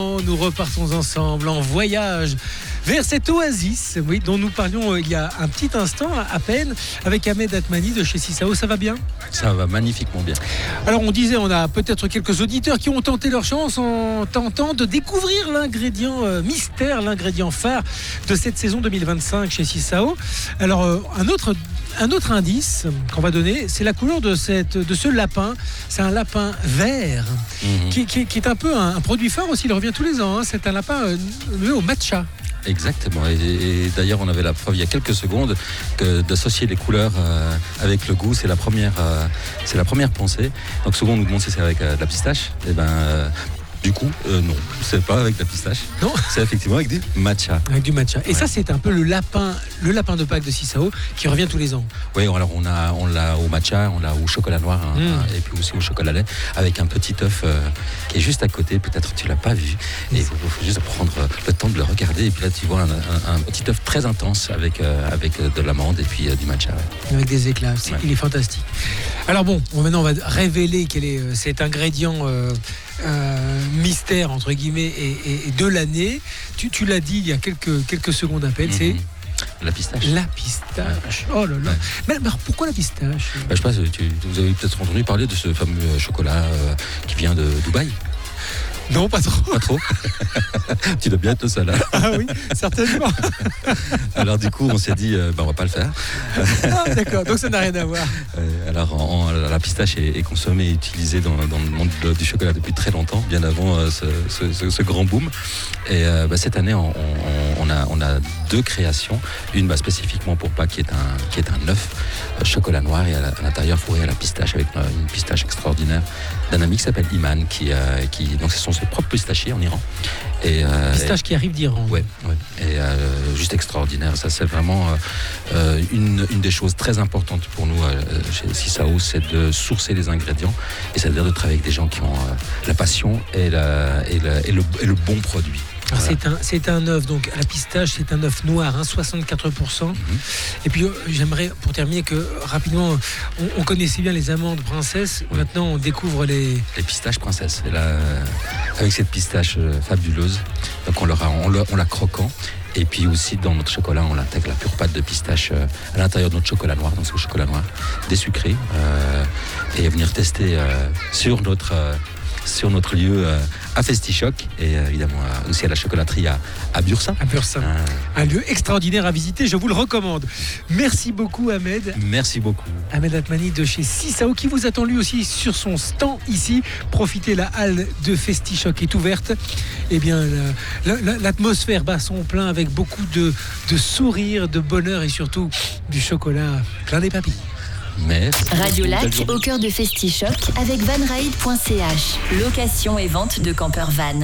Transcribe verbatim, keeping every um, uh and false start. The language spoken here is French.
Nous repartons ensemble en voyage vers cette oasis, oui, dont nous parlions il y a un petit instant à peine avec Ahmed Atmani de chez Sisao. Ça va bien ? Ça va magnifiquement bien. Alors on disait, on a peut-être quelques auditeurs qui ont tenté leur chance en tentant de découvrir l'ingrédient euh, mystère, l'ingrédient phare de cette saison deux mille vingt-cinq chez Sisao. Alors euh, un autre Un autre indice qu'on va donner, c'est la couleur de, cette, de ce lapin. C'est un lapin vert, mmh. qui, qui, qui est un peu un, un produit phare aussi. Il revient tous les ans. Hein. C'est un lapin euh, au matcha. Exactement. Et, et d'ailleurs, on avait la preuve il y a quelques secondes que d'associer les couleurs euh, avec le goût, c'est la première, euh, c'est la première pensée. Donc souvent, on nous demande si c'est avec euh, de la pistache. Et ben. Euh, Du coup, euh, non, c'est pas avec la pistache. Non, c'est effectivement avec du matcha. Avec du matcha. Et ouais. ça, c'est un peu le lapin, le lapin de Pâques de Sisao qui revient tous les ans. Oui, alors on a, on l'a au matcha, on l'a au chocolat noir, hein, mmh. et puis aussi au chocolat lait, avec un petit œuf euh, qui est juste à côté. Peut-être tu l'as pas vu. Et il faut, faut juste prendre le temps de le regarder. Et puis là, tu vois un, un, un petit œuf très intense avec euh, avec de l'amande et puis euh, du matcha. Ouais. Avec des éclats. C'est, ouais. Il est fantastique. Alors bon, maintenant on va révéler quel est euh, cet ingrédient. Euh, Euh, mystère entre guillemets et, et, et de l'année. Tu, tu l'as dit il y a quelques, quelques secondes à peine, mmh. c'est la pistache. La pistache. Ouais. Oh là là. Ouais. Mais, mais alors pourquoi la pistache ? Bah, je sais pas, tu, vous avez peut-être entendu parler de ce fameux chocolat euh, qui vient de Dubaï. Non, pas trop. Pas trop. Tu dois bien être le seul. Hein. Ah oui, certainement. Alors du coup, on s'est dit, euh, bah, on va pas le faire. Ah, d'accord, donc ça n'a rien à voir. Euh, alors, en, en, la pistache est, est consommée et utilisée dans, dans le monde du chocolat depuis très longtemps, bien avant euh, ce, ce, ce, ce grand boom. Et euh, bah, cette année, on, on, on, a, on a deux créations. Une bah, spécifiquement pour Pâques, qui est un, qui est un œuf euh, chocolat noir et à, à l'intérieur fourré à la pistache avec une, une pistache extraordinaire d'un ami qui s'appelle Iman, qui, euh, qui donc ce sont ses propres pistachiers en Iran. Et, euh, pistache et, qui arrive d'Iran. Ouais, ouais. Et euh, juste extraordinaire. Ça, c'est vraiment euh, une, une des choses très importantes pour nous euh, chez Sisao, c'est de sourcer les ingrédients et c'est-à-dire de travailler avec des gens qui ont euh, la passion et, la, et, la, et, le, et le bon produit. Alors c'est un, c'est un œuf, donc la pistache, c'est un œuf noir, hein, soixante-quatre pour cent. Mm-hmm. Et puis euh, j'aimerais, pour terminer, que rapidement, on, on connaissait bien les amandes princesses. Oui. Maintenant, on découvre les... Les pistaches princesses. Et là, avec cette pistache euh, fabuleuse, donc on, leur a, on, leur, on la croquant. Et puis aussi, dans notre chocolat, on intègre la pure pâte de pistache euh, à l'intérieur de notre chocolat noir, donc c'est au chocolat noir, désucré. Euh, et venir tester euh, sur notre... Euh, sur notre lieu euh, à Festichoc et euh, évidemment euh, aussi à la chocolaterie à, à Bursin. À Bursin. Euh... Un lieu extraordinaire à visiter, je vous le recommande. Merci beaucoup Ahmed. Merci beaucoup. Ahmed Atmani de chez Sisao qui vous attend lui aussi sur son stand ici. Profitez, la halle de Festichoc est ouverte. Eh bien, la, la, l'atmosphère bat son plein avec beaucoup de, de sourires, de bonheur et surtout du chocolat plein des papilles. Merci. Radio Lac au cœur de Festichoc avec vanride point c h. Location et vente de campeurs van.